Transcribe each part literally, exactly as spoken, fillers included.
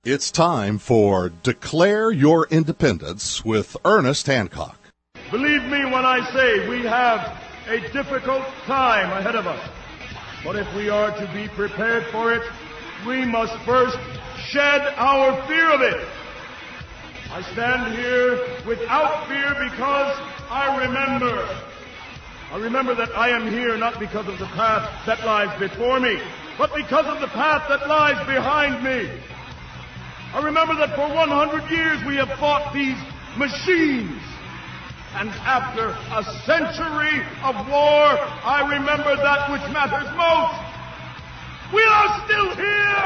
It's time for Declare Your Independence with Ernest Hancock. Believe me when I say we have a difficult time ahead of us. But if we are to be prepared for it, we must first shed our fear of it. I stand here without fear because I remember. I remember that I am here not because of the path that lies before me, but because of the path that lies behind me. I remember that for one hundred years we have fought these machines. And after a century of war, I remember that which matters most. We are still here!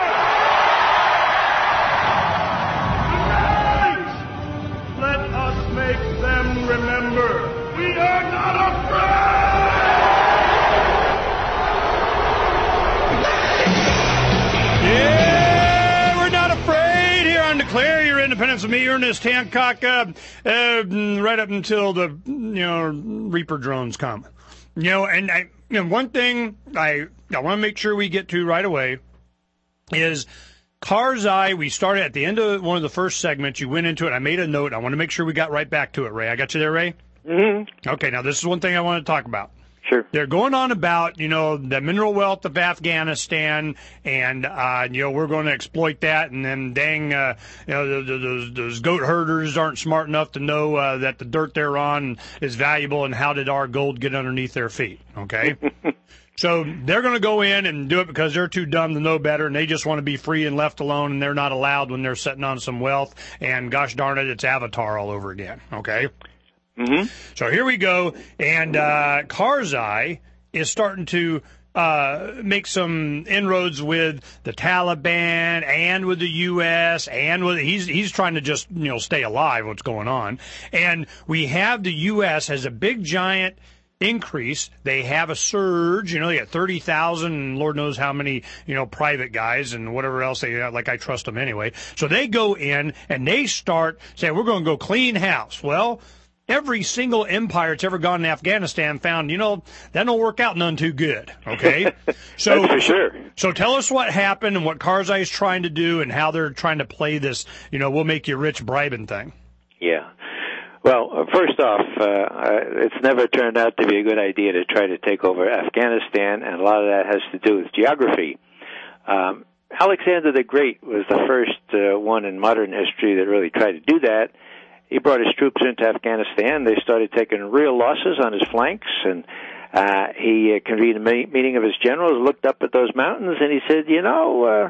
Tonight, let us make them remember we are not afraid! Yeah, we're not afraid here on Declare Your Independence with me, Ernest Hancock, uh, uh, right up until the, you know, Reaper drones come. You know, and I, you know, one thing I, I want to make sure we get to right away is Karzai. We started at the end of one of the first segments. You went into it. I made a note. I want to make sure we got right back to it, Ray. I got you there, Ray? Mm-hmm. Okay, now this is one thing I want to talk about. Sure. They're going on about, you know, the mineral wealth of Afghanistan, and, uh, you know, we're going to exploit that, and then, dang, uh, you know, those, those goat herders aren't smart enough to know uh, that the dirt they're on is valuable, and how did our gold get underneath their feet, okay? So they're going to go in and do it because they're too dumb to know better, and they just want to be free and left alone, and they're not allowed when they're sitting on some wealth, and gosh darn it, it's Avatar all over again, okay? Mm-hmm. So here we go, and uh, Karzai is starting to uh, make some inroads with the Taliban and with the U S and with he's he's trying to just you know stay alive. What's going on? And we have the U S has a big giant increase. They have a surge. You know, they got thirty thousand, and Lord knows how many you know private guys and whatever else they got. Like I trust them anyway. So they go in and they start saying we're going to go clean house. Well. Every single empire that's ever gone to Afghanistan found, you know, that don't work out none too good, okay? So, That's for sure. So tell us what happened and what Karzai is trying to do and how they're trying to play this, you know, we'll make you rich bribing thing. Yeah. Well, uh, first off, uh, uh, it's never turned out to be a good idea to try to take over Afghanistan, and a lot of that has to do with geography. Um, Alexander the Great was the first uh, one in modern history that really tried to do that. He brought his troops into Afghanistan. They started taking real losses on his flanks, and uh, he uh, convened a meeting of his generals, looked up at those mountains, and he said, you know, uh,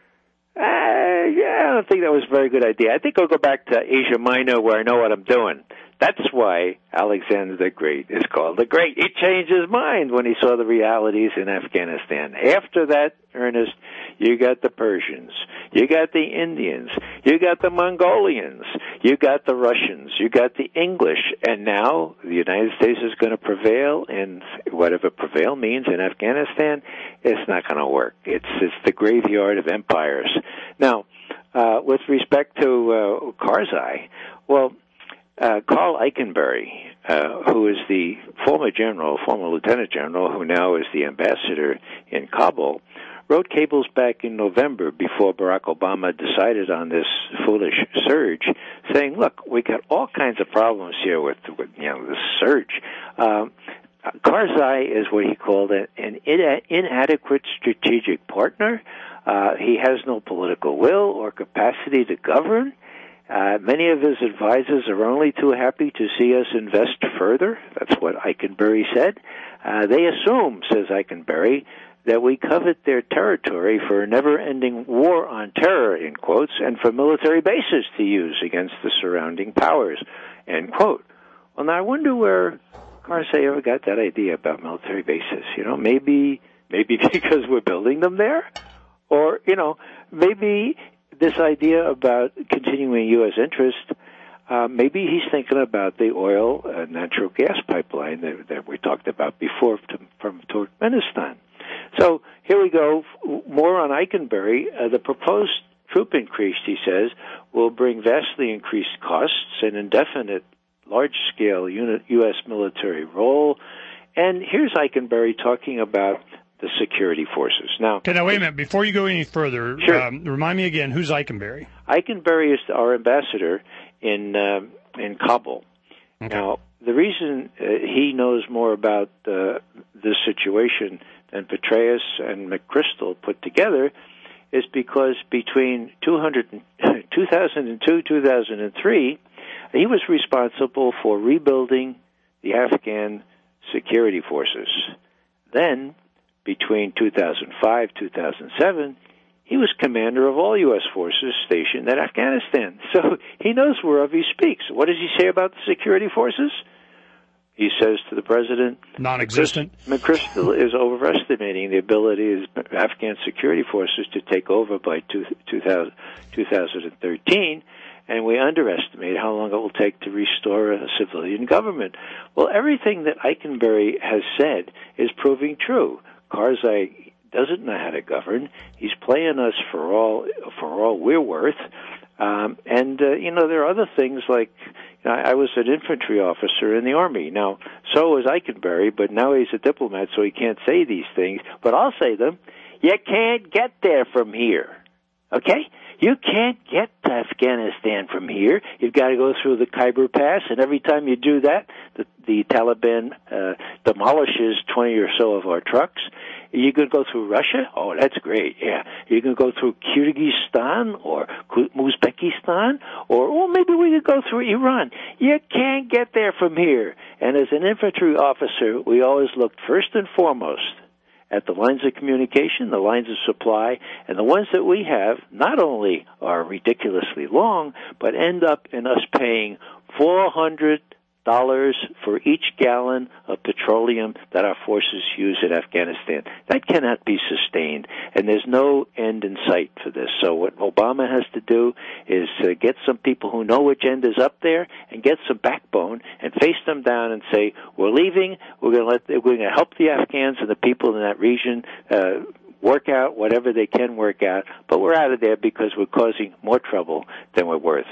uh, yeah, I don't think that was a very good idea. I think I'll go back to Asia Minor where I know what I'm doing. That's why Alexander the Great is called the Great. He changed his mind when he saw the realities in Afghanistan. After that, Ernest, you got the Persians, you got the Indians, you got the Mongolians, you got the Russians, you got the English, and now the United States is going to prevail, and whatever prevail means in Afghanistan, it's not going to work. It's it's the graveyard of empires. Now, uh, with respect to uh, Karzai, well, Uh, Carl Eikenberry, uh, who is the former general, former lieutenant general, who now is the ambassador in Kabul, wrote cables back in November before Barack Obama decided on this foolish surge, saying, look, we got all kinds of problems here with, with you know, this surge. Um, Karzai is what he called an, an inadequate strategic partner. Uh, he has no political will or capacity to govern. Uh, many of his advisors are only too happy to see us invest further. That's what Eikenberry said. Uh, they assume, says Eikenberry, that we covet their territory for a never-ending war on terror, in quotes, and for military bases to use against the surrounding powers, end quote. Well, now I wonder where Karzai ever got that idea about military bases. You know, maybe, maybe because we're building them there? Or, you know, maybe this idea about continuing U S interest, uh, maybe he's thinking about the oil and natural gas pipeline that, that we talked about before to, from Turkmenistan. So here we go, more on Eikenberry. Uh, the proposed troop increase, he says, will bring vastly increased costs, an indefinite large-scale U S military role. And here's Eikenberry talking about the security forces. Now, okay, now wait a minute. Before you go any further, sure. um, remind me again, who's Eikenberry? Eikenberry is our ambassador in uh, in Kabul. Okay. Now, the reason uh, he knows more about uh, this situation than Petraeus and McChrystal put together is because between two thousand two, two thousand three, he was responsible for rebuilding the Afghan security forces. Then, between two thousand five, two thousand seven, he was commander of all U S forces stationed in Afghanistan. So he knows whereof he speaks. What does he say about the security forces? He says to the president, non-existent. McChrystal is overestimating the ability of Afghan security forces to take over by two thousand, twenty thirteen, and we underestimate how long it will take to restore a civilian government. Well, everything that Eikenberry has said is proving true. Karzai doesn't know how to govern. He's playing us for all for all we're worth. Um, and, uh, you know, there are other things like, you know, I was an infantry officer in the Army. Now, so was Eikenberry, but now he's a diplomat, so he can't say these things. But I'll say them. You can't get there from here. Okay? You can't get to Afghanistan from here. You've got to go through the Khyber Pass, and every time you do that, the, the Taliban uh, demolishes twenty or so of our trucks. You can go through Russia? Oh, that's great, yeah. You can go through Kyrgyzstan or Uzbekistan, or oh, maybe we could go through Iran. You can't get there from here. And as an infantry officer, we always looked first and foremost at the lines of communication, the lines of supply, and the ones that we have not only are ridiculously long, but end up in us paying four hundred dollars for each gallon of petroleum that our forces use in Afghanistan. That cannot be sustained, and there's no end in sight for this. So what Obama has to do is uh, get some people who know agendas up there and get some backbone and face them down and say, we're leaving, we're going to let, we're going to help the Afghans and the people in that region uh, work out whatever they can work out, but we're out of there because we're causing more trouble than we're worth.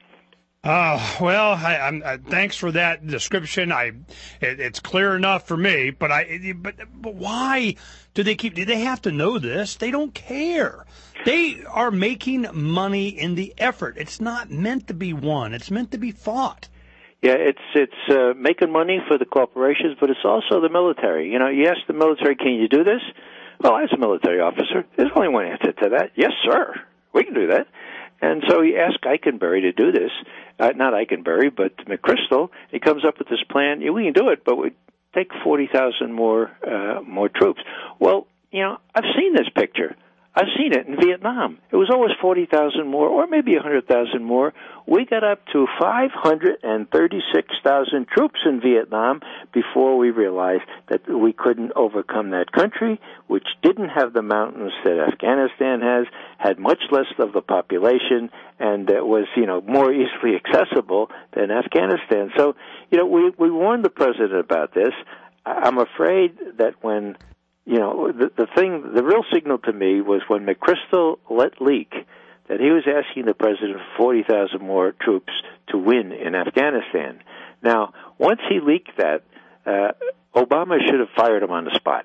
Oh, well, I, I'm, uh, thanks for that description. I, it, it's clear enough for me, but I, but, but why do they keep, do they have to know this? They don't care. They are making money in the effort. It's not meant to be won. It's meant to be fought. Yeah, it's, it's, uh, making money for the corporations, but it's also the military. You know, you ask the military, can you do this? Well, as a military officer, there's only one answer to that. Yes, sir. We can do that. And so he asked Eikenberry to do this. Uh, not Eikenberry, but McChrystal. He comes up with this plan. Yeah, we can do it, but we take forty thousand more uh, more troops. Well, you know, I've seen this picture. I've seen it in Vietnam. It was always forty thousand more, or maybe one hundred thousand more. We got up to five hundred thirty-six thousand troops in Vietnam before we realized that we couldn't overcome that country, which didn't have the mountains that Afghanistan has, had much less of the population, and uh, was, you know, more easily accessible than Afghanistan. So, you know, we, we warned the president about this. I'm afraid that when... You know, the, the thing, the real signal to me was when McChrystal let leak that he was asking the president for forty thousand more troops to win in Afghanistan. Now, once he leaked that, uh, Obama should have fired him on the spot.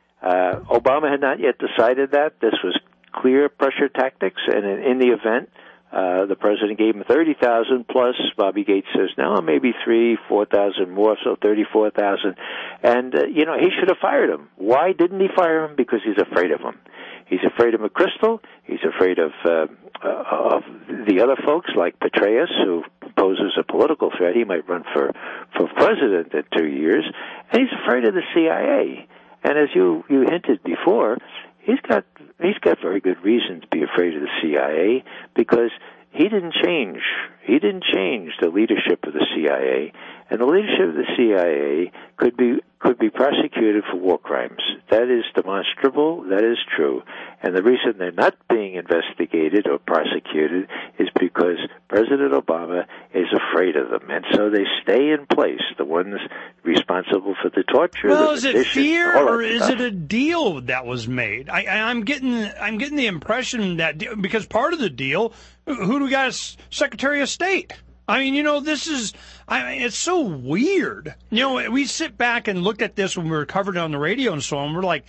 Uh, Obama had not yet decided that. This was clear pressure tactics, and in, in the event, Uh, the president gave him thirty thousand plus. Bobby Gates says, no, maybe three, four thousand more, so thirty-four thousand. And, uh, you know, he should have fired him. Why didn't he fire him? Because he's afraid of him. He's afraid of McChrystal. He's afraid of, uh, uh, of the other folks like Petraeus, who poses a political threat. He might run for, for president in two years. And he's afraid of the C I A. And as you, you hinted before, he's got he's got very good reason to be afraid of the C I A because he didn't change. He didn't change the leadership of the C I A, and the leadership of the C I A could be could be prosecuted for war crimes. That is demonstrable. That is true. And the reason they're not being investigated or prosecuted is because President Obama is afraid of them, and so they stay in place. The ones responsible for the torture. Well, the is it petition, fear or is stuff. it a deal that was made? I, I'm getting I'm getting the impression that because part of the deal, who do we got as Secretary of State? I mean, you know, this is, I mean, it's so weird. You know, we sit back and looked at this when we were covered on the radio and so on. We're like,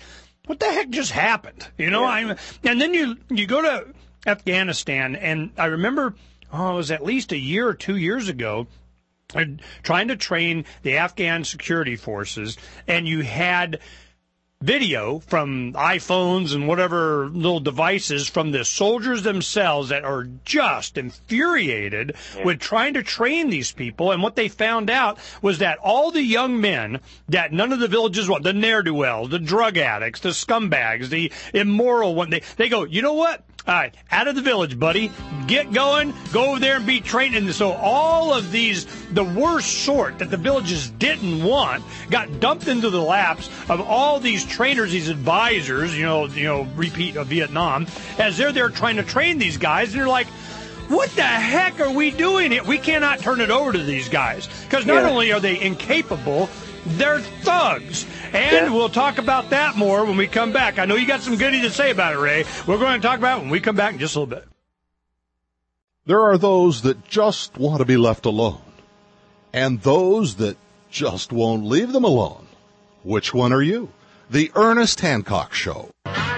what the heck just happened? You know, Yeah. I'm, and then you you go to Afghanistan, and I remember, oh, it was at least a year or two years ago, uh, trying to train the Afghan security forces, and you had video from iPhones and whatever little devices from the soldiers themselves that are just infuriated yeah. with trying to train these people. And what they found out was that all the young men that none of the villages want, the ne'er-do-wells, the drug addicts, the scumbags, the immoral one, they, they go, you know what? All right, out of the village, buddy. Get going. Go over there and be trained. And so all of these, the worst sort that the villages didn't want, got dumped into the laps of all these trainers, these advisors, you know, you know, repeat of Vietnam, as they're there trying to train these guys. And they're like, what the heck are we doing here? We cannot turn it over to these guys. Because not yeah. only are they incapable, they're thugs. And yeah. we'll talk about that more when we come back. I know you got some goodies to say about it, Ray. We're going to talk about it when we come back in just a little bit. There are those that just want to be left alone, and those that just won't leave them alone. Which one are you? The Ernest Hancock Show.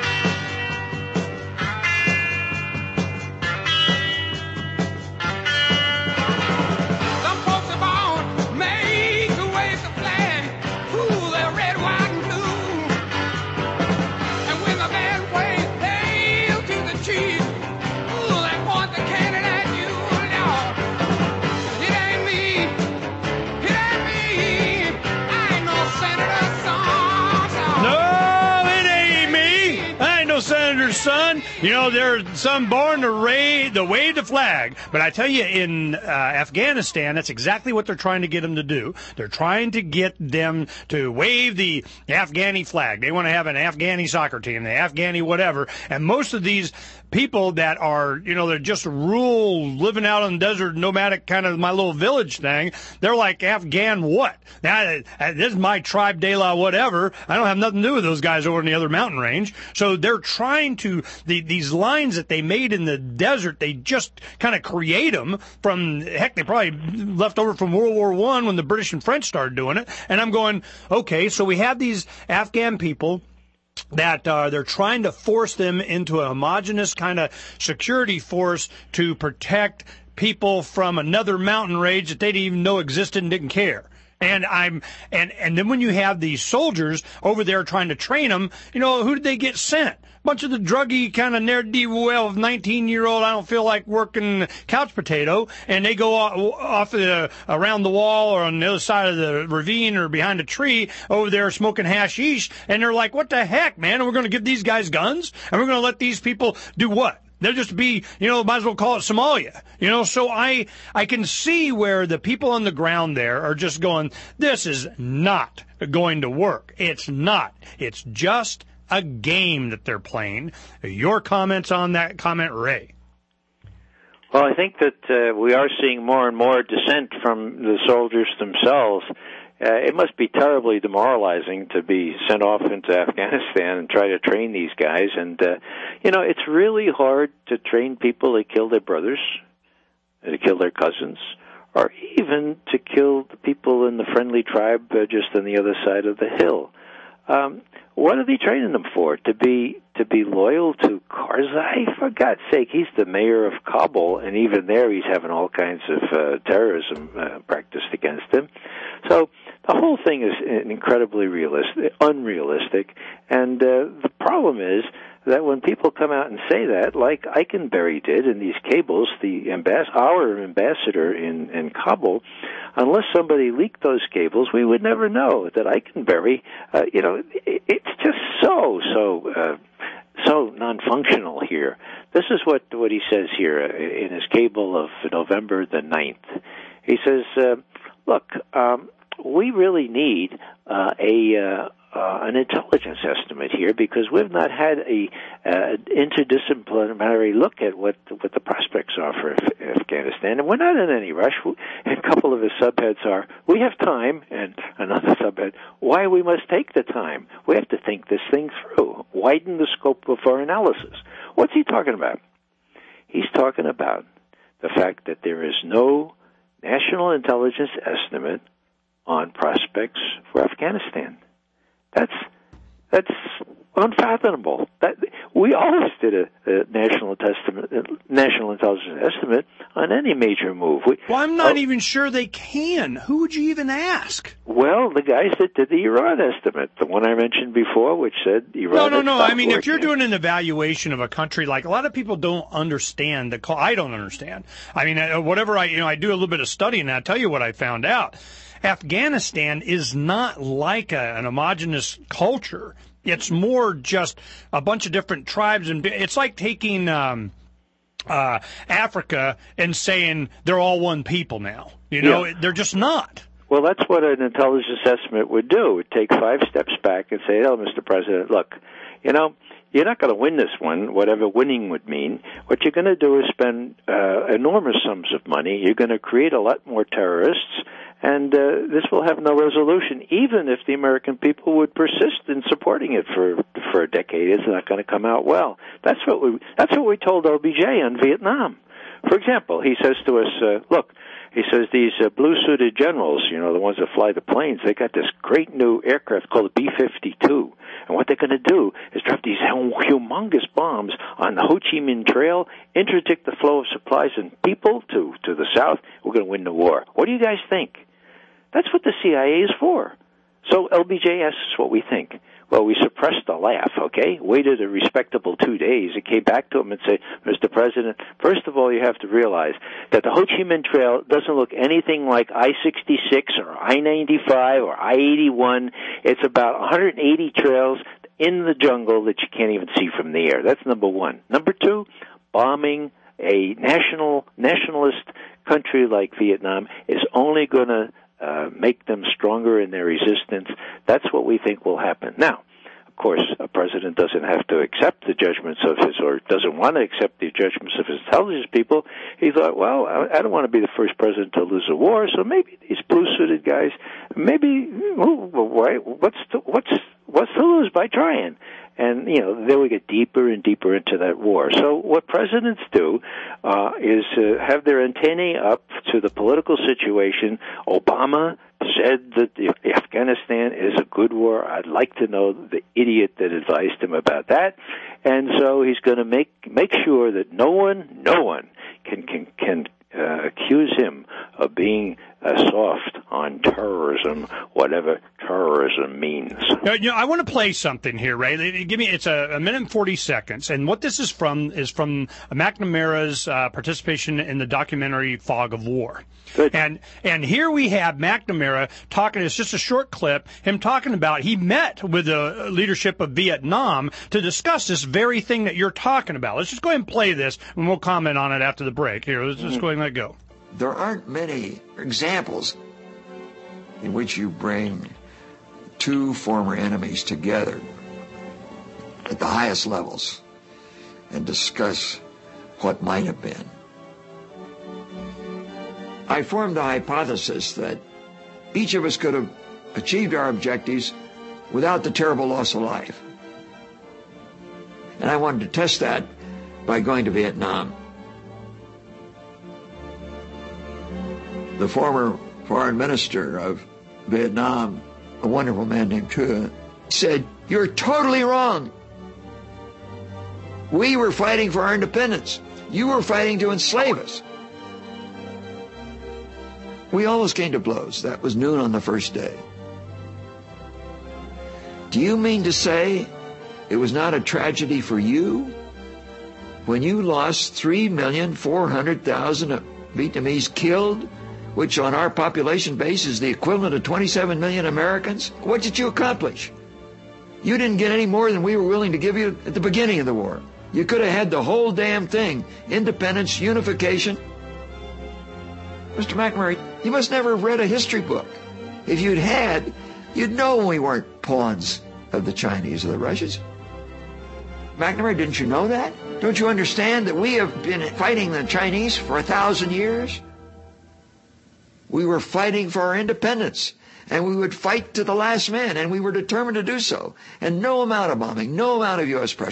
Son, you know, there's some born to raise, to wave the flag. But I tell you, in uh, Afghanistan, that's exactly what they're trying to get them to do. They're trying to get them to wave the Afghani flag. They want to have an Afghani soccer team, the Afghani whatever. And most of these people that are, you know, they're just rural, living out in the desert, nomadic kind of my little village thing, they're like, Afghan what? Now, this is my tribe, de la whatever. I don't have nothing to do with those guys over in the other mountain range. So they're trying to, the, these lines that they made in the desert, they just kind of create them from, heck, they probably left over from World War One when the British and French started doing it. And I'm going, okay, so we have these Afghan people that uh, they're trying to force them into a homogenous kind of security force to protect people from another mountain range that they didn't even know existed and didn't care. And I'm and and then when you have these soldiers over there trying to train them, you know, who did they get sent? Bunch of the druggy kind of ne'er-do-well of nineteen-year-old, I don't feel like working couch potato, and they go off the, around the wall or on the other side of the ravine or behind a tree over there smoking hashish, and they're like, what the heck, man? We're going to give these guys guns? And we're going to let these people do what? They'll just be, you know, might as well call it Somalia. You know, so I I can see where the people on the ground there are just going, this is not going to work. It's not. It's just a game that they're playing. Your comments on that comment, Ray? Well, I think that uh, we are seeing more and more dissent from the soldiers themselves. Uh, it must be terribly demoralizing to be sent off into Afghanistan and try to train these guys. And, uh, you know, it's really hard to train people that kill their brothers, to kill their cousins, or even to kill the people in the friendly tribe uh, just on the other side of the hill. Um, what are they training them for? To be to be loyal to Karzai? For God's sake, he's the mayor of Kabul, and even there he's having all kinds of uh, terrorism uh, practiced against him. So the whole thing is incredibly realistic, unrealistic, and uh, the problem is that when people come out and say that, like Eikenberry did in these cables, the ambas- our ambassador in, in Kabul, unless somebody leaked those cables, we would never know that Eikenberry, uh, you know, it, it's just so, so, uh, so non-functional here. This is what, what he says here in his cable of November the ninth. He says, uh, look, um, we really need uh, a... Uh, Uh, an intelligence estimate here because we've not had a uh, interdisciplinary look at what what the prospects are for Af- Afghanistan, and we're not in any rush. And a couple of his subheads are, we have time, and another subhead, why we must take the time. We have to think this thing through, widen the scope of our analysis. What's he talking about? He's talking about the fact that there is no national intelligence estimate on prospects for Afghanistan. That's, that's, unfathomable. That we always did a, a national testament, a national intelligence estimate on any major move. We, well, I'm not oh, even sure they can. Who would you even ask? Well, the guys that did the Iran estimate, the one I mentioned before, which said Iran. No, no, no. I mean, working. if you're doing an evaluation of a country, like a lot of people don't understand the call. I don't understand. I mean, whatever I, you know, I do a little bit of studying, and I'll tell you what I found out. Afghanistan is not like a, an homogenous culture. It's more just a bunch of different tribes, and it's like taking um, uh, Africa and saying they're all one people now. You know, yeah. They're just not. Well, that's what an intelligence assessment would do. It would take five steps back and say, oh, Mister President, look, you know, you're not going to win this one, whatever winning would mean. What you're going to do is spend uh, enormous sums of money. You're going to create a lot more terrorists, and uh, this will have no resolution. Even if the American people would persist in supporting it for for a decade, it's not going to come out well. That's what we that's what we told L B J on Vietnam. For example, he says to us, uh, look, he says these uh, blue-suited generals, you know, the ones that fly the planes, they got this great new aircraft called the B fifty-two. And what they're going to do is drop these humongous bombs on the Ho Chi Minh Trail, interdict the flow of supplies and people to, to the south. We're going to win the war. What do you guys think? That's what the C I A is for. So L B J asks us what we think. Well, we suppressed the laugh, okay? Waited a respectable two days. It came back to him and said, Mister President, first of all, you have to realize that the Ho Chi Minh Trail doesn't look anything like I sixty-six or I ninety-five or I eighty-one. It's about one hundred eighty trails in the jungle that you can't even see from the air. That's number one. Number two, bombing a national nationalist country like Vietnam is only going to Uh, make them stronger in their resistance. That's what we think will happen. Now, of course, a president doesn't have to accept the judgments of his, or doesn't want to accept the judgments of his intelligence people. He thought, well, I, I don't want to be the first president to lose a war, so maybe these blue-suited guys, maybe, what's to, what's what's to lose by trying? And, you know, then we get deeper and deeper into that war. So what presidents do uh, is uh, have their antennae up to the political situation. Obama said that the, Afghanistan is a good war. I'd like to know the idiot that advised him about that. And so he's going to make make sure that no one, no one can can can uh, accuse him of being uh, soft on terrorism, whatever terrorism means. Now, you know, I want to play something here, Ray. Give me, it's a, a minute and forty seconds, and what this is from is from McNamara's uh, participation in the documentary Fog of War. Good. And and here we have McNamara talking. It's just a short clip. Him talking about he met with the leadership of Vietnam to discuss this very thing that you're talking about. Let's just go ahead and play this, and we'll comment on it after the break. Here, let's just go ahead and let it go. There aren't many examples in which you bring two former enemies together at the highest levels and discuss what might have been. I formed the hypothesis that each of us could have achieved our objectives without the terrible loss of life. And I wanted to test that by going to Vietnam. The former foreign minister of Vietnam, a wonderful man named Trua, said, "You're totally wrong. We were fighting for our independence. You were fighting to enslave us." We almost came to blows. That was noon on the first day. Do you mean to say it was not a tragedy for you when you lost three million four hundred thousand Vietnamese killed, which on our population base is the equivalent of twenty-seven million Americans? What did you accomplish? You didn't get any more than we were willing to give you at the beginning of the war. You could have had the whole damn thing. Independence, unification. Mister McNamara, you must never have read a history book. If you'd had, you'd know we weren't pawns of the Chinese or the Russians. McNamara, didn't you know that? Don't you understand that we have been fighting the Chinese for a thousand years? We were fighting for our independence, and we would fight to the last man, and we were determined to do so. And no amount of bombing, no amount of U S pressure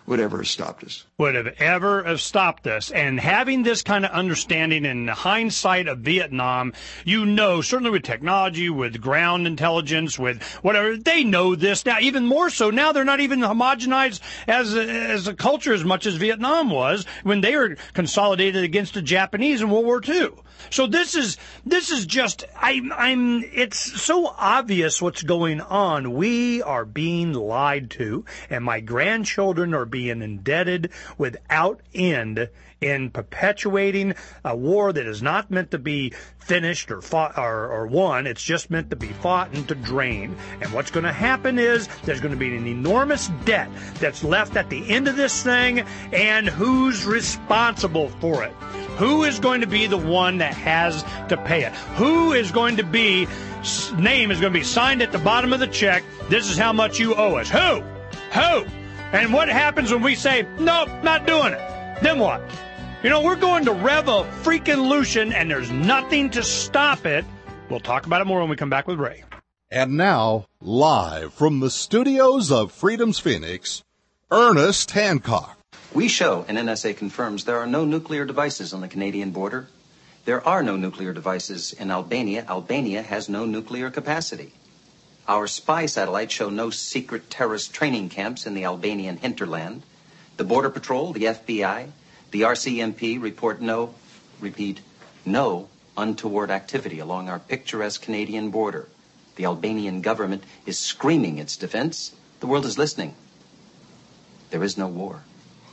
would ever have stopped us. Would have ever have stopped us. And having this kind of understanding in hindsight of Vietnam, you know, certainly with technology, with ground intelligence, with whatever, they know this now, even more so. Now they're not even homogenized as a, as a culture as much as Vietnam was when they were consolidated against the Japanese in World War Two. So this is this is just I'm I'm it's so obvious what's going on. We are being lied to, and my grandchildren are being indebted without end in perpetuating a war that is not meant to be finished or fought or, or won. It's just meant to be fought and to drain. And what's going to happen is there's going to be an enormous debt that's left at the end of this thing, and who's responsible for it? Who is going to be the one that has to pay it? Who is going to be, name is going to be signed at the bottom of the check, this is how much you owe us? Who? Who? And what happens when we say, nope, not doing it? Then what? You know, we're going to Revo freaking Lucian, and there's nothing to stop it. We'll talk about it more when we come back with Ray. And now, live from the studios of Freedom's Phoenix, Ernest Hancock. We show, and N S A confirms, there are no nuclear devices on the Canadian border. There are no nuclear devices in Albania. Albania has no nuclear capacity. Our spy satellites show no secret terrorist training camps in the Albanian hinterland. The Border Patrol, the F B I, the R C M P report no, repeat, no untoward activity along our picturesque Canadian border. The Albanian government is screaming its defense. The world is listening. There is no war.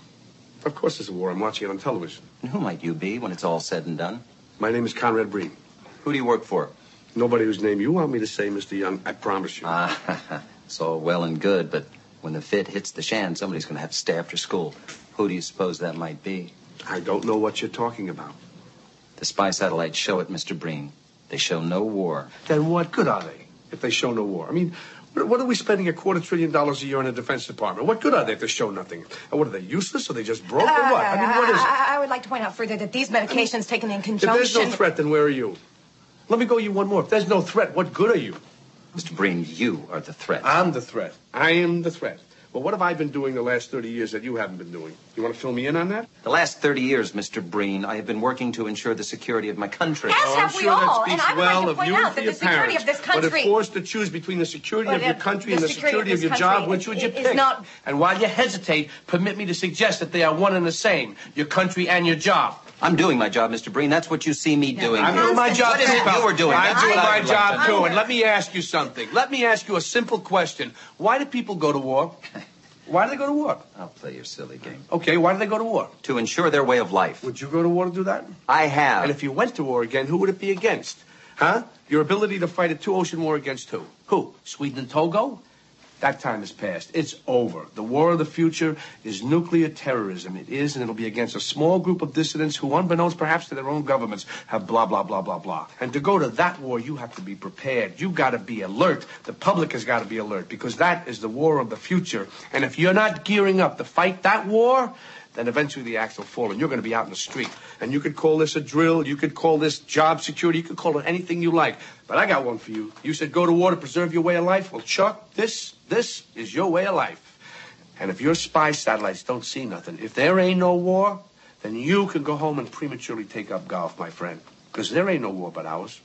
Of course there's a war. I'm watching it on television. And who might you be when it's all said and done? My name is Conrad Breen. Who do you work for? Nobody whose name you want me to say, Mister Young, I promise you. Ah, it's all well and good, but when the fit hits the shan, somebody's going to have to stay after school. Who do you suppose that might be? I don't know what you're talking about. The spy satellites show it, Mister Breen. They show no war. Then what good are they if they show no war? I mean, what are we spending a quarter trillion dollars a year in the Defense Department? What good are they if they show nothing? And what, are they useless? Are they just broke or what? I mean, what is it? I, I would like to point out further that these medications taken in conjunction... If there's no threat, then where are you? Let me go you one more. If there's no threat, what good are you? Mister Breen, you are the threat. I'm the threat. I am the threat. Well, what have I been doing the last thirty years that you haven't been doing? You want to fill me in on that? The last thirty years, Mister Breen, I have been working to ensure the security of my country. As Oh, have I'm we sure all, that and speaks I would well like to of point you out and that your the security parents. of this But country... if forced to choose between the security But of your if country the and the security security of of your this job, country which would you is pick? not- And while you hesitate, permit me to suggest that they are one and the same, your country and your job. I'm doing my job, Mister Breen. That's what you see me doing. I'm doing my job What is too, it pal. you were doing? I'm That's doing what I my would job like to too. know. And let me ask you something. Let me ask you a simple question. Why do people go to war? Why do they go to war? I'll play your silly game. Okay, why do they go to war? To ensure their way of life. Would you go to war to do that? I have. And if you went to war again, who would it be against? Huh? Your ability to fight a two-ocean war against who? Who? Sweden and Togo? That time is past. It's over. The war of the future is nuclear terrorism. It is, and it'll be against a small group of dissidents who, unbeknownst perhaps to their own governments, have blah, blah, blah, blah, blah. And to go to that war, you have to be prepared. You got to be alert. The public has got to be alert, because that is the war of the future. And if you're not gearing up to fight that war, then eventually the axe will fall, and you're going to be out in the street. And you could call this a drill. You could call this job security. You could call it anything you like. But I got one for you. You said go to war to preserve your way of life. Well, Chuck, this, this is your way of life. And if your spy satellites don't see nothing, if there ain't no war, then you can go home and prematurely take up golf, my friend. Because there ain't no war but ours.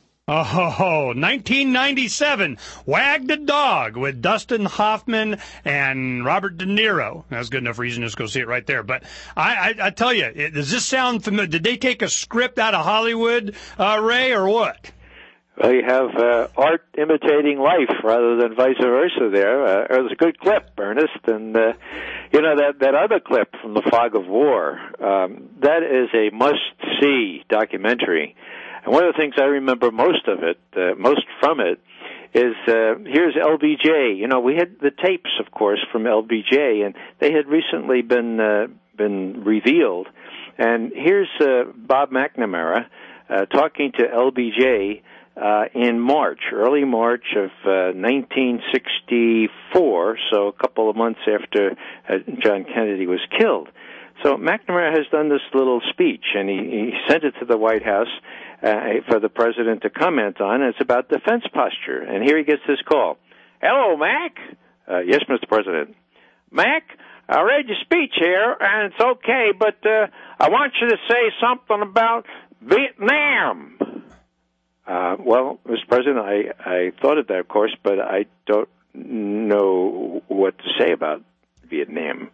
Oh, nineteen ninety-seven, Wag the Dog with Dustin Hoffman and Robert De Niro. That's good enough reason to just go see it right there. But I, I, I tell you, it, does this sound familiar? Did they take a script out of Hollywood, uh, Ray, or what? Well, you have uh, art imitating life rather than vice versa there. Uh, it was a good clip, Ernest. And, uh, you know, that, that other clip from The Fog of War, um, that is a must-see documentary. And one of the things I remember most of it, uh, most from it, is uh, here's L B J. You know, we had the tapes, of course, from L B J, and they had recently been uh, been revealed. And here's uh, Bob McNamara uh, talking to L B J uh, in March, early March of uh, nineteen sixty-four, so a couple of months after uh, John Kennedy was killed. So McNamara has done this little speech, and he, he sent it to the White House uh, for the president to comment on. It's about defense posture. And here he gets this call. Hello, Mac. Uh, yes, Mister President. Mac, I read your speech here, and it's okay, but uh, I want you to say something about Vietnam. Uh, well, Mister President, I, I thought of that, of course, but I don't know what to say about Vietnam.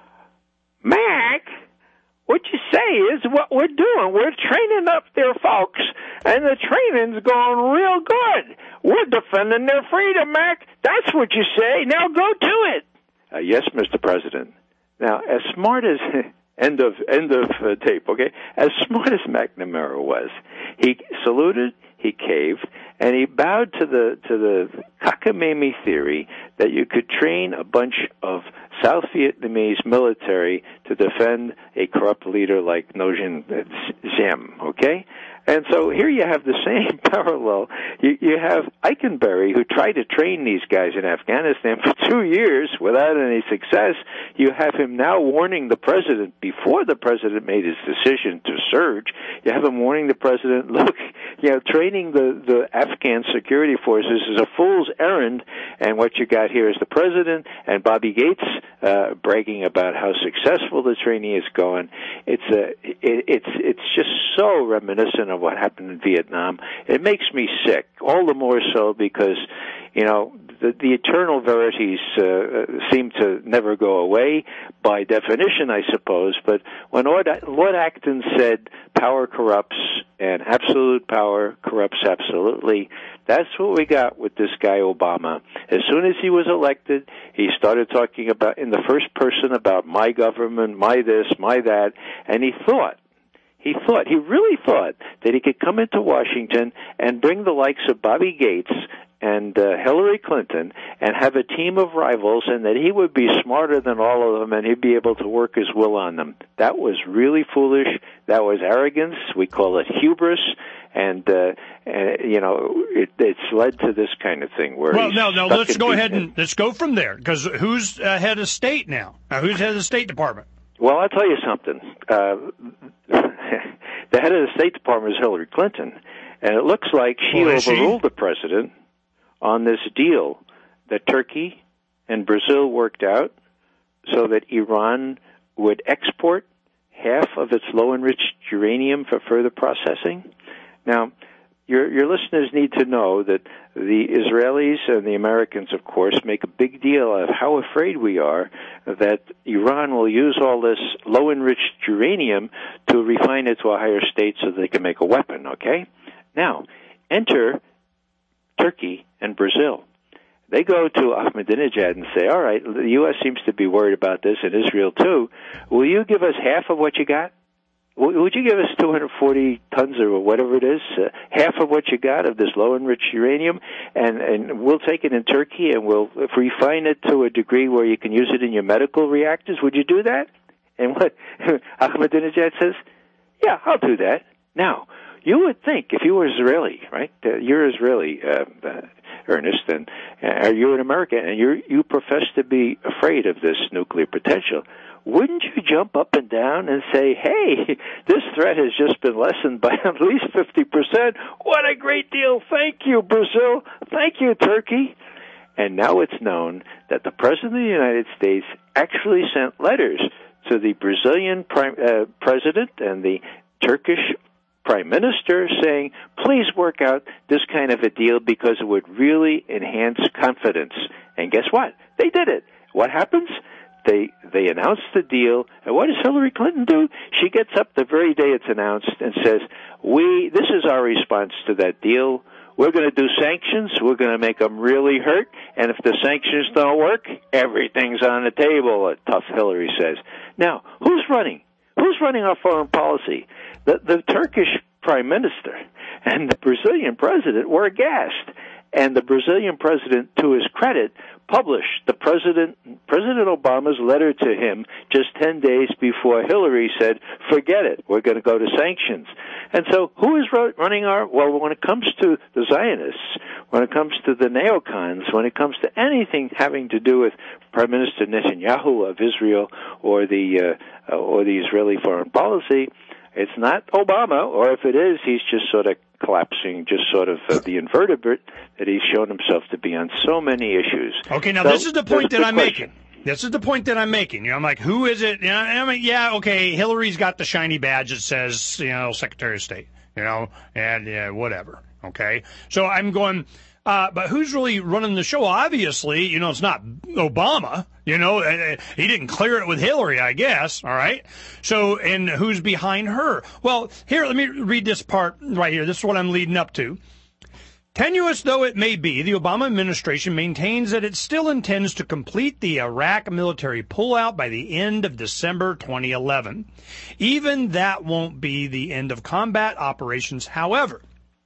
Mac, what you say is what we're doing. We're training up their folks, and the training's going real good. We're defending their freedom, Mac. That's what you say. Now go to it. Uh, yes, Mister President. Now, as smart as end of end of uh, tape, okay? As smart as McNamara was, he saluted, he caved, and he bowed to the to the cockamamie theory that you could train a bunch of South Vietnamese military to defend a corrupt leader like Nguyen Diem, okay? And so here you have the same parallel. You, you have Eikenberry, who tried to train these guys in Afghanistan for two years without any success. You have him now warning the president before the president made his decision to surge. You have him warning the president, look, you know, training the, the Afghan security forces is a fool's errand, and what you got here is the president and Bobby Gates uh, bragging about how successful the training is going. It's a, it, it's it's just so reminiscent of what happened in Vietnam. It makes me sick, all the more so because, you know, the, the eternal verities uh, seem to never go away, by definition, I suppose. But when Lord, Lord Acton said power corrupts and absolute power corrupts absolutely, that's what we got with this guy Obama. As soon as he was elected, he started talking about, in the first person, about my government, my this, my that, and he thought, He thought, he really thought that he could come into Washington and bring the likes of Bobby Gates and uh, Hillary Clinton and have a team of rivals, and that he would be smarter than all of them and he'd be able to work his will on them. That was really foolish. That was arrogance. We call it hubris. And, uh, uh, you know, it, it's led to this kind of thing where Well, no, no, let's go ahead head. and let's go from there, because who's uh, head of state now? now? Who's head of the State Department? Well, I'll tell you something. Uh, the head of the State Department is Hillary Clinton, and it looks like she well, overruled she? the president on this deal that Turkey and Brazil worked out so that Iran would export half of its low-enriched uranium for further processing. Now, your, your listeners need to know that the Israelis and the Americans, of course, make a big deal of how afraid we are that Iran will use all this low-enriched uranium to refine it to a higher state so they can make a weapon, okay? Now, enter Turkey and Brazil. They go to Ahmadinejad and say, all right, the U S seems to be worried about this, and Israel too. Will you give us half of what you got? Would you give us two hundred forty tons or whatever it is, uh, half of what you got of this low-enriched uranium, and, and we'll take it in Turkey and we'll refine it to a degree where you can use it in your medical reactors? Would you do that? And what Ahmadinejad says, yeah, I'll do that. Now, you would think, if you were Israeli, right, uh, you're Israeli, uh, uh, Ernest, and uh, you're an American, and you you profess to be afraid of this nuclear potential, wouldn't you jump up and down and say, hey, this threat has just been lessened by at least fifty percent. What a great deal. Thank you, Brazil. Thank you, Turkey. And now it's known that the President of the United States actually sent letters to the Brazilian prime, uh, President and the Turkish Prime Minister saying, please work out this kind of a deal because it would really enhance confidence. And guess what? They did it. What happens? They they announced the deal, and what does Hillary Clinton do? She gets up the very day it's announced and says, "We this is our response to that deal. We're going to do sanctions. We're going to make them really hurt, and if the sanctions don't work, everything's on the table." A tough Hillary says. Now, who's running? Who's running our foreign policy? The the Turkish Prime Minister and the Brazilian President were aghast. And the Brazilian president, to his credit, published the president, President Obama's letter to him just ten days before Hillary said, forget it, we're going to go to sanctions. And so who is running our, well, when it comes to the Zionists, when it comes to the neocons, when it comes to anything having to do with Prime Minister Netanyahu of Israel or the, uh, or the Israeli foreign policy, it's not Obama, or if it is, he's just sort of collapsing, just sort of uh, the invertebrate that he's shown himself to be on so many issues. Okay, now so, this is the point that I'm question. making. This is the point that I'm making. You know, I'm like, who is it? You know, I mean, yeah, okay, Hillary's got the shiny badge that says, you know, Secretary of State, you know, and yeah, whatever, okay? So I'm going, uh, but who's really running the show? Obviously, you know, it's not Obama, you know, he didn't clear it with Hillary, I guess, all right? So, and who's behind her? Well, here, let me read this part right here. This is what I'm leading up to. Tenuous though it may be, the Obama administration maintains that it still intends to complete the Iraq military pullout by the end of December twenty eleven. Even that won't be the end of combat operations, however.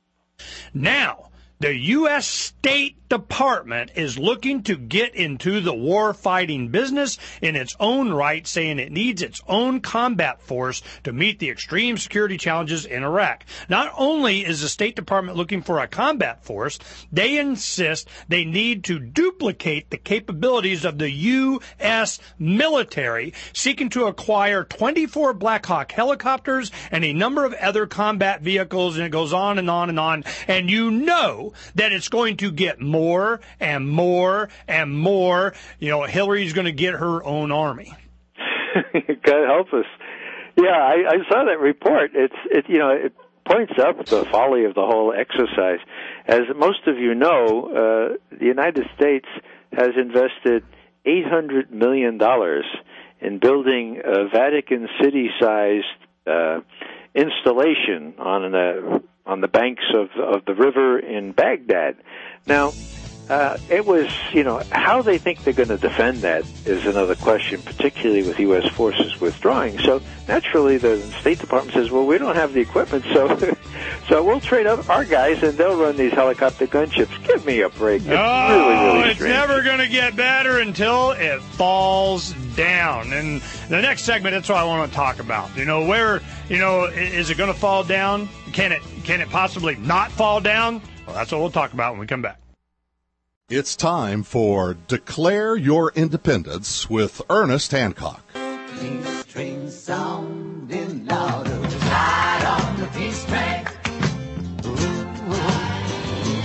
Now, the U S State Department is looking to get into the war-fighting business in its own right, saying it needs its own combat force to meet the extreme security challenges in Iraq. Not only is the State Department looking for a combat force, they insist they need to duplicate the capabilities of the U S military, seeking to acquire twenty-four Black Hawk helicopters and a number of other combat vehicles, and it goes on and on and on. And you know that it's going to get more More and more and more. You know, Hillary's going to get her own army. God help us. Yeah, I, I saw that report. It's, it, you know, it points up the folly of the whole exercise. As most of you know, uh, the United States has invested eight hundred million dollars in building a Vatican City-sized uh, installation on the on the banks of of the river in Baghdad. Now, uh, it was, you know, how they think they're going to defend that is another question, particularly with U S forces withdrawing. So naturally, the State Department says, well, we don't have the equipment, so so we'll train up our guys, and they'll run these helicopter gunships. Give me a break. It's oh, really, really it's strange. Never going to get better until it falls down. And the next segment, that's what I want to talk about. You know, where, you know, is it going to fall down? Can it, can it possibly not fall down? Well, that's what we'll talk about when we come back. It's time for Declare Your Independence with Ernest Hancock. Peace train sounding louder, ride on the peace train. Ooh, ooh, ooh.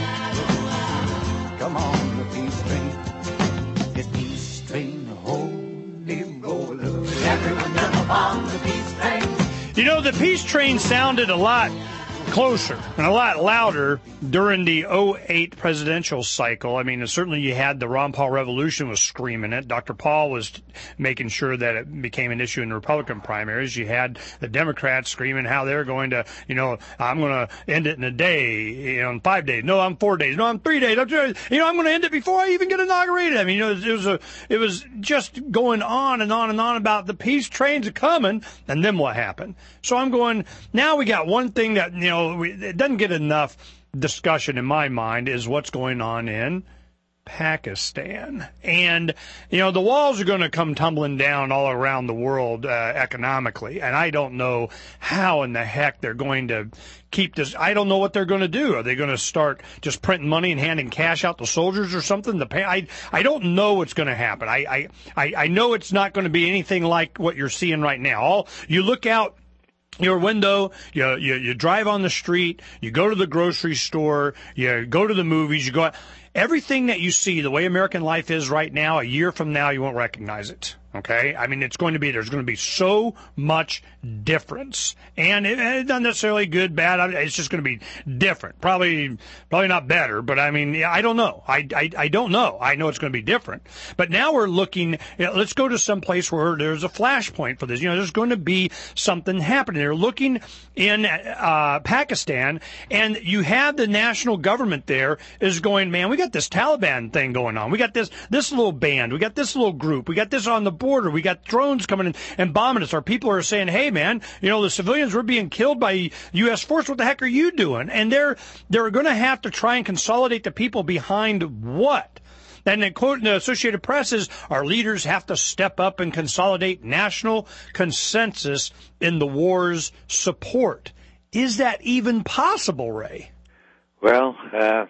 Come on, the peace train. The peace train, holy rollers. Everyone jump on the peace train. You know, the peace train sounded a lot closer and a lot louder during the oh eight presidential cycle. I mean, certainly you had the Ron Paul revolution was screaming it. Doctor Paul was making sure that it became an issue in the Republican primaries. You had the Democrats screaming how they're going to, you know, I'm going to end it in a day, you know, in five days. No, I'm four days. No, I'm three days. I'm just, you know, I'm going to end it before I even get inaugurated. I mean, you know, it was a, it was just going on and on and on about the peace trains are coming, and then what happened? So I'm going, now we got one thing that, you know, we, it doesn't get enough discussion in my mind is what's going on in Pakistan. And, you know, the walls are going to come tumbling down all around the world uh, economically. And I don't know how in the heck they're going to keep this. I don't know what they're going to do. Are they going to start just printing money and handing cash out to soldiers or something? The pay, I, I don't know what's going to happen. I, I, I know it's not going to be anything like what you're seeing right now. All, you look out your window, you, you you drive on the street, you go to the grocery store, you go to the movies, you go out. Everything that you see, the way American life is right now, a year from now, you won't recognize it. Okay? I mean, it's going to be, there's going to be so much difference. And it, it's not necessarily good, bad. It's just going to be different. Probably, probably not better, but I mean, I don't know. I, I, I don't know. I know it's going to be different. But now we're looking, you know, let's go to some place where there's a flashpoint for this. You know, there's going to be something happening. They're looking in uh, Pakistan, and you have the national government there is going, man, we got this Taliban thing going on. We got this, this little band. We got this little group. We got this on the border. We got drones coming in and bombing us. Our people are saying, hey, man, you know, the civilians were being killed by U S force. What the heck are you doing? And they're they're going to have to try and consolidate the people behind what? And then, quote in the Associated Press is, our leaders have to step up and consolidate national consensus in the war's support. Is that even possible, Ray? Well, uh,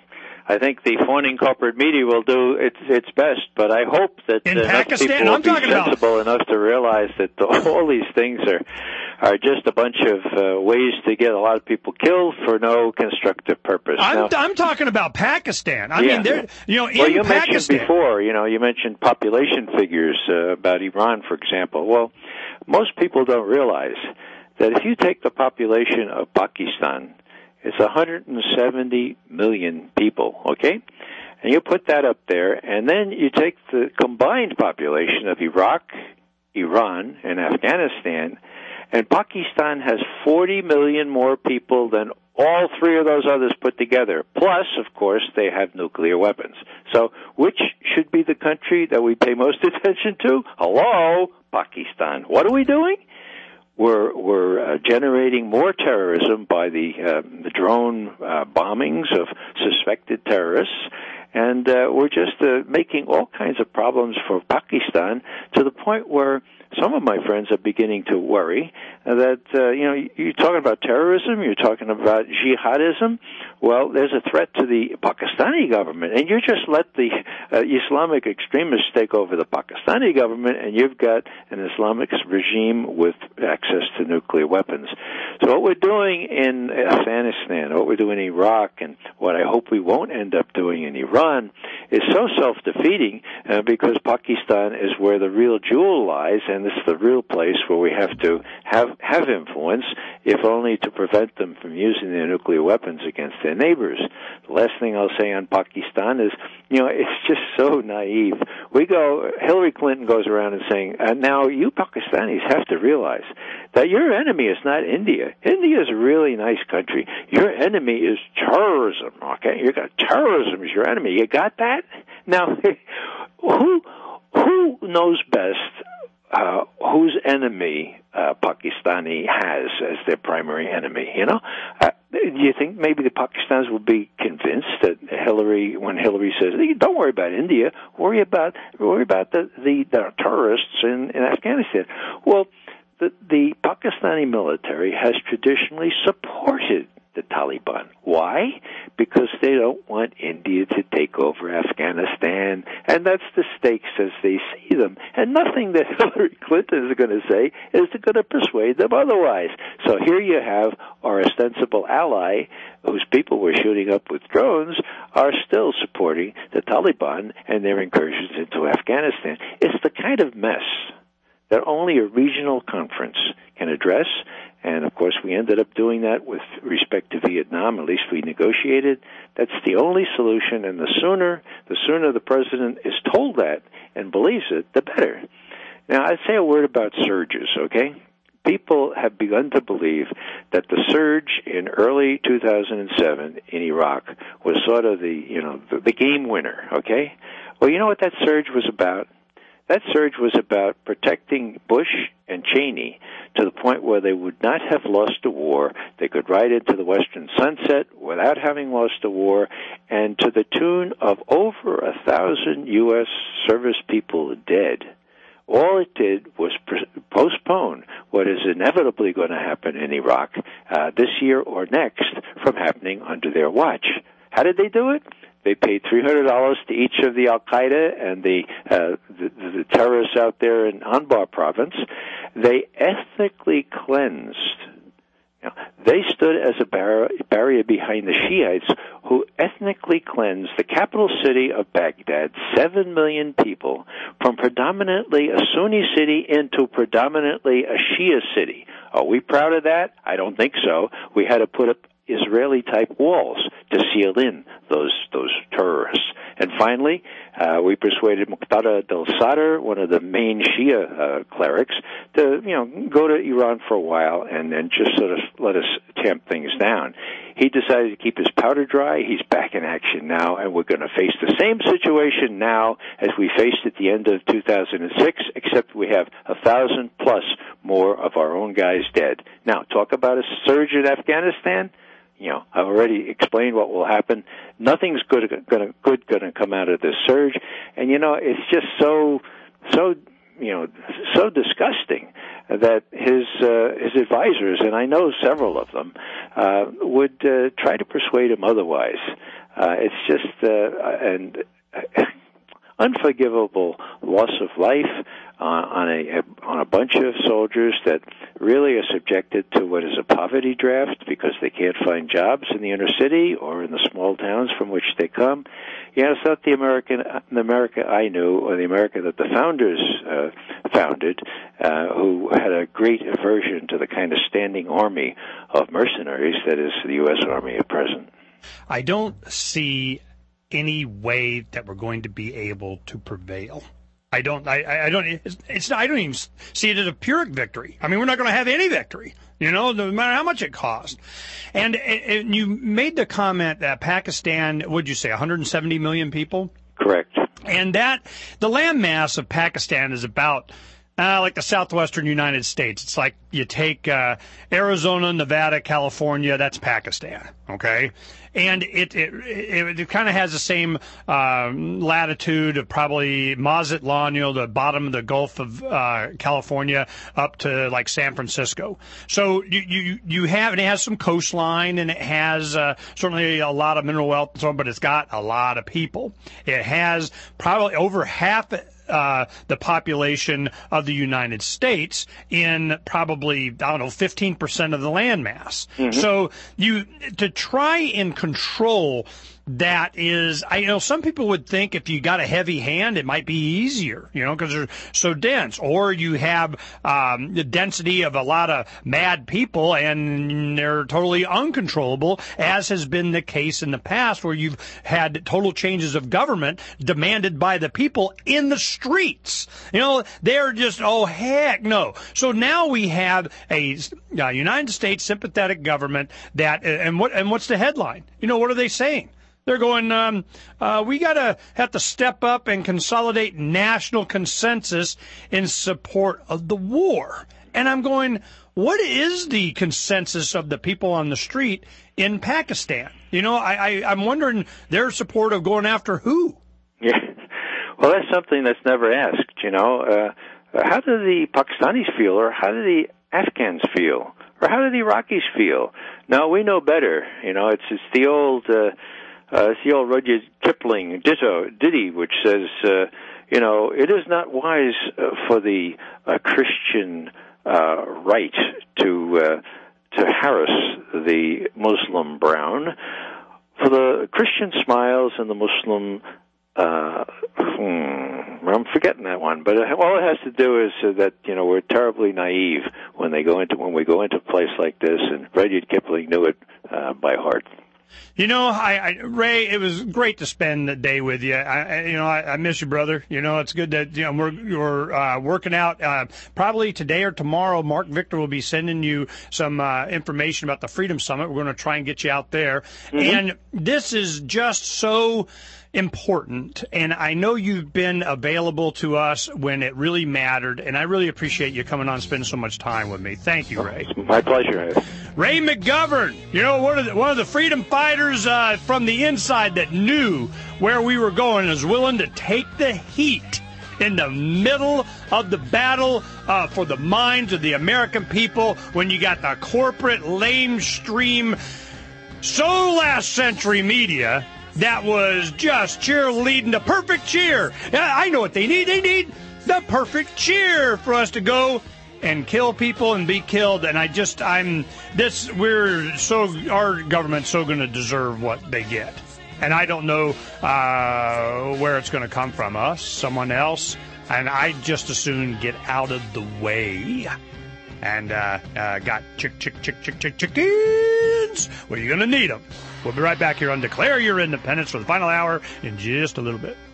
I think the fawning corporate media will do its its best, but I hope that In uh, enough Pakistan, people will I'm be talking about- sensible enough to realize that the, all these things are are just a bunch of uh, ways to get a lot of people killed for no constructive purpose. I'm, Now, I'm talking about Pakistan. I Yeah. mean, there, you know, in well, you Pakistan. mentioned before, you know, you mentioned population figures uh, about Iran, for example. Well, most people don't realize that if you take the population of Pakistan, it's one hundred seventy million people, okay? And you put that up there, and then you take the combined population of Iraq, Iran, and Afghanistan, and Pakistan has forty million more people than all three of those others put together. Plus, of course, they have nuclear weapons. So which should be the country that we pay most attention to? Hello, Pakistan. What are we doing? We're, we're uh, generating more terrorism by the, uh, the drone uh, bombings of suspected terrorists, and uh, we're just uh, making all kinds of problems for Pakistan to the point where some of my friends are beginning to worry that, uh, you know, you're talking about terrorism, you're talking about jihadism. Well, there's a threat to the Pakistani government, and you just let the uh, Islamic extremists take over the Pakistani government, and you've got an Islamic regime with access to nuclear weapons. So what we're doing in Afghanistan, what we're doing in Iraq, and what I hope we won't end up doing in Iran is so self-defeating uh, because Pakistan is where the real jewel lies, and it's the real place where we have to have have influence, if only to prevent them from using their nuclear weapons against their neighbors. The last thing I'll say on Pakistan is, you know, it's just so naive. We go, Hillary Clinton goes around and saying, uh, now you Pakistanis have to realize that your enemy is not India. India is a really nice country. Your enemy is terrorism, okay? You got terrorism as your enemy. You got that? Now, who who knows best Uh, whose enemy uh, Pakistani has as their primary enemy, you know? Uh, do you think maybe the Pakistanis will be convinced that Hillary, when Hillary says, don't worry about India, worry about worry about the, the, the terrorists in, in Afghanistan? Well, the, the Pakistani military has traditionally supported the Taliban. Why? Because they don't want India to take over Afghanistan, and that's the stakes as they see them. And nothing that Hillary Clinton is going to say is going to persuade them otherwise. So here you have our ostensible ally, whose people we're shooting up with drones, are still supporting the Taliban and their incursions into Afghanistan. It's the kind of mess that only a regional conference can address. And, of course, we ended up doing that with respect to Vietnam. At least we negotiated. That's the only solution, and the sooner the sooner the president is told that and believes it, the better. Now, I'd say a word about surges, okay? People have begun to believe that the surge in early two thousand seven in Iraq was sort of the, you know, the, the game winner, okay? Well, you know what that surge was about? That surge was about protecting Bush and Cheney to the point where they would not have lost a war. They could ride into the western sunset without having lost a war, and to the tune of over a thousand U S service people dead. All it did was pre- postpone what is inevitably going to happen in Iraq uh, this year or next from happening under their watch. How did they do it? They paid three hundred dollars to each of the Al-Qaeda and the, uh, the, the terrorists out there in Anbar province. They ethnically cleansed. You know, they stood as a bar- barrier behind the Shiites who ethnically cleansed the capital city of Baghdad, seven million people, from predominantly a Sunni city into predominantly a Shia city. Are we proud of that? I don't think so. We had to put up Israeli-type walls to seal in those those terrorists. And finally, uh, we persuaded Muqtada al-Sadr, one of the main Shia uh, clerics, to you know go to Iran for a while and then just sort of let us tamp things down. He decided to keep his powder dry. He's back in action now, and we're going to face the same situation now as we faced at the end of two thousand six, except we have a thousand plus more of our own guys dead. Now, talk about a surge in Afghanistan. You know, I've already explained what will happen. Nothing's good going to good going to come out of this surge, and you know, it's just so so you know so disgusting that his uh, his advisors, and I know several of them, uh, would uh, try to persuade him otherwise. Uh, it's just uh, an uh, unforgivable loss of life uh, on a, a on a bunch of soldiers that really are subjected to what is a poverty draft because they can't find jobs in the inner city or in the small towns from which they come. You know, it's not the American, the America I knew, or the America that the founders uh, founded, uh, who had a great aversion to the kind of standing army of mercenaries that is the U S Army at present. I don't see any way that we're going to be able to prevail. I don't. I, I don't. It's, it's. I don't even see it as a Pyrrhic victory. I mean, we're not going to have any victory. You know, no matter how much it costs. And, and you made the comment that Pakistan, what'd you say, one hundred seventy million people? Correct. And that the land mass of Pakistan is about uh, like the southwestern United States. It's like you take uh, Arizona, Nevada, California. That's Pakistan. Okay. And it it it, it kind of has the same um, latitude of probably Mazatlan, you know, the bottom of the Gulf of uh, California, up to like San Francisco. So you you you have and it has some coastline and it has uh, certainly a lot of mineral wealth and so on, but it's got a lot of people. It has probably over half uh, the population of the United States in probably, I don't know, fifteen percent of the land mass. Mm-hmm. So you, to try and control that is, I you know, some people would think if you got a heavy hand, it might be easier, you know, because they're so dense. Or you have um, the density of a lot of mad people and they're totally uncontrollable, as has been the case in the past where you've had total changes of government demanded by the people in the streets. You know, they're just, oh, heck no. So now we have a uh, United States sympathetic government that, and what and what's the headline? You know, what are they saying? They're going, um, uh, we got to have to step up and consolidate national consensus in support of the war. And I'm going, what is the consensus of the people on the street in Pakistan? You know, I, I, I'm wondering their support of going after who? Yeah. Well, that's something that's never asked, you know. Uh, how do the Pakistanis feel, or how do the Afghans feel, or how do the Iraqis feel? No, we know better. You know, it's, it's the old... Uh, Uh, it's the old Rudyard Kipling ditto, ditty, which says, uh, you know, it is not wise uh, for the uh, Christian uh, right to uh, to harass the Muslim brown. For the Christian smiles and the Muslim, uh, hmm, I'm forgetting that one. But all it has to do is uh, that you know we're terribly naive when they go into when we go into a place like this, and Rudyard Kipling knew it uh, by heart. You know, I, I, Ray, it was great to spend the day with you. I, I you know, I, I miss you, brother. You know, it's good that, you know, we're, we're uh, working out. Uh, probably today or tomorrow, Mark Victor will be sending you some uh, information about the Freedom Summit. We're going to try and get you out there. Mm-hmm. And this is just so important, and I know you've been available to us when it really mattered, and I really appreciate you coming on and spending so much time with me. Thank you, Ray. My pleasure. Ray McGovern, you know, one of the, one of the freedom fighters uh, from the inside that knew where we were going and was willing to take the heat in the middle of the battle uh, for the minds of the American people when you got the corporate lamestream, so last century media that was just cheerleading the perfect cheer. I know what they need. They need the perfect cheer for us to go and kill people and be killed. And I just, I'm, this, we're so, our government's so going to deserve what they get. And I don't know uh, where it's going to come from, us, someone else. And I just as soon get out of the way. And uh, uh, got chick, chick, chick, chick, chick, chickens. Well, you're going to need them. We'll be right back here on Declare Your Independence for the final hour in just a little bit.